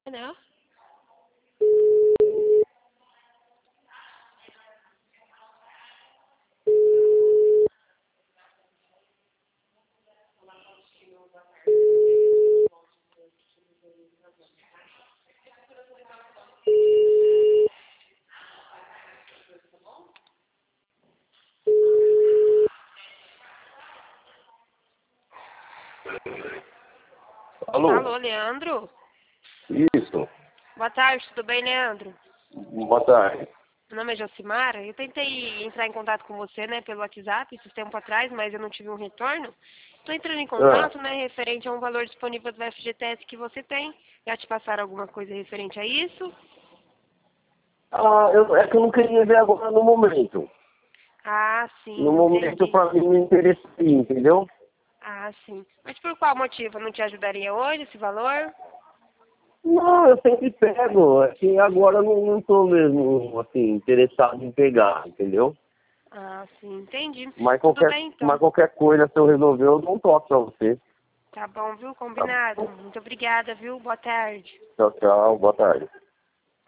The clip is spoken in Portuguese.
Não? Alô? Alô, Leandro? Isso. Boa tarde, tudo bem, Leandro? Boa tarde. Meu nome é Josimara. Eu tentei entrar em contato com você, né, pelo WhatsApp, esse tempo atrás, mas eu não tive um retorno. Estou entrando em Ah, contato, né, referente a um valor disponível do FGTS que você tem. Já te passaram alguma coisa referente a isso? é que eu não queria ver agora no momento. Ah, No sim, momento, entendi. para mim, me interessaria, entendeu? Ah, sim. Mas por qual motivo? Não te ajudaria hoje esse valor? Não, eu sempre pego. É que agora eu não estou mesmo, assim, interessado em pegar, entendeu? Ah, sim, entendi. Mas Tudo qualquer, bem, mas então. qualquer coisa, se eu resolver, eu dou um toque para você. Tá bom, viu? Tá Combinado. bom? Muito obrigada, viu? Boa tarde. Tchau, tchau. Boa tarde.